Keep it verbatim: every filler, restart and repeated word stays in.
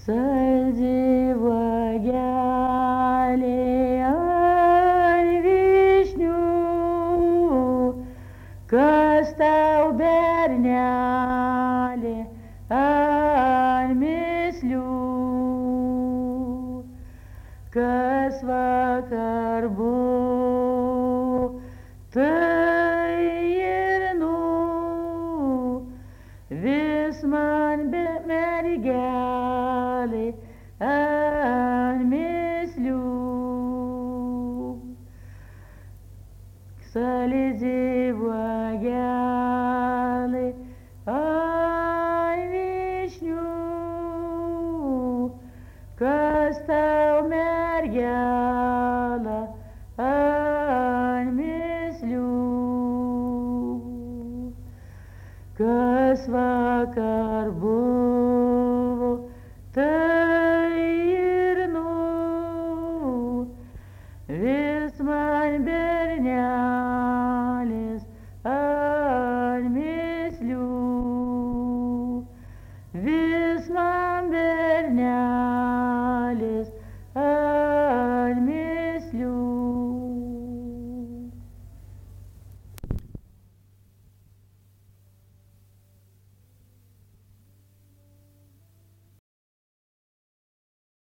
Saldi uogelė ant vyšnių, kas tau bernelė ant mįslių, kas vakar buvo, tai ir nu, vis man be mergelė ant mįslių. Saldi uogelė ant vyšnių, kas tau mergelė ant mįslių, kas vakar buvo.